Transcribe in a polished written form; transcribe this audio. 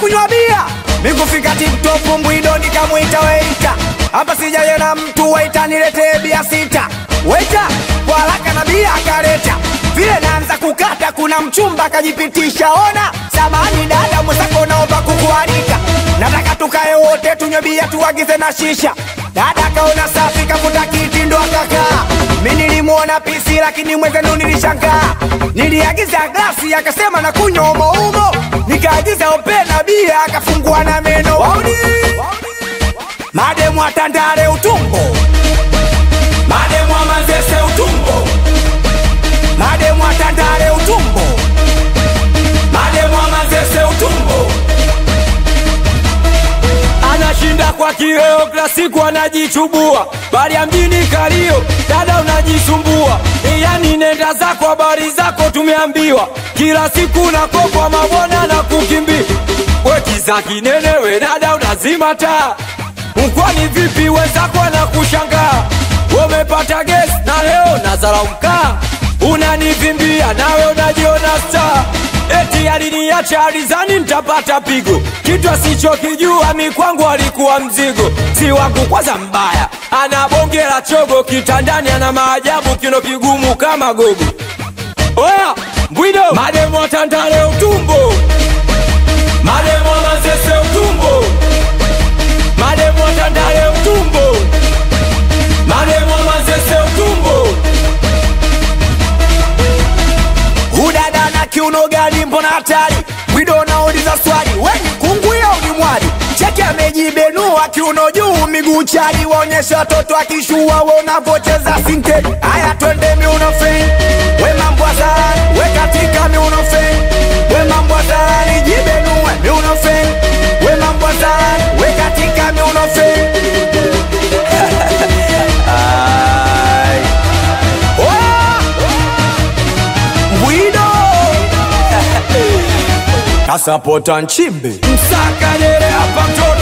kunywa bia. Mikufika TikTok Mbwido nikamuita waiter. Hapa sijaye na mtu waiter niletee bia 6. Waiter, kwa haraka na bia akaleta. Vile naanza kukata kuna mchumba kajipitisha. Ona, samahani dada mwenzako naomba kukualika. Nataka tukae wote tunywe bia tuagize na shisha. Dada kaona safi kafuta kiti ndo akakaa. Mimi nilimuona pisi lakini mwenzenu nilishangaa. Niliagiza glasi akasema na kunywa umo umo. Nikaagiza opena bia akafungua na meno. Wauni mademu atandale utumbo. Mademu amazese utumbo. Mademu atandale utumbo. Mademu amazese utumbo. Anashinda kwa kioo kila siku anajichubua. Bali ya mjini kalio, dada unajisumbua. Yani nenda zako habari zako tumeambiwa. Kila siku nakopwa mabona na kukimbia. Wekiza kinene we dada unazima taa. Mkwani vipi wenzako anakushangaa. Umepata gesi na leo nazala mkaa. Unanivimbia nawe unajiona star. Eti aliniacha alizani nitapata pigo. Kitu asichokijua mi kwangu alikuwa mzigo. Si wangu kwanza mbaya, anabongela chogo. Kitandani ana maajabu kino kigumu kama gogo. Oya Mbwido, mademu atandale utumbo. Mademu amazese utumbo. Mademu atandale utumbo. Mademu amazese utumbo. Udada na kiuno gani mbona hatari. Mbwido nauliza swali, weni kunguya unimwari. Cheki amejibenua kiuno juu miguu chali. Waonyesha toto akishua wanavocheza sinte. Aya twende miuno feng. We mambo azarani, we katika miuno feng. We mambo azarani, jibenue miuno feng. We mambo azarani, we katika miuno feng. Kasapota nchimbe Msaka nere hapa mtoto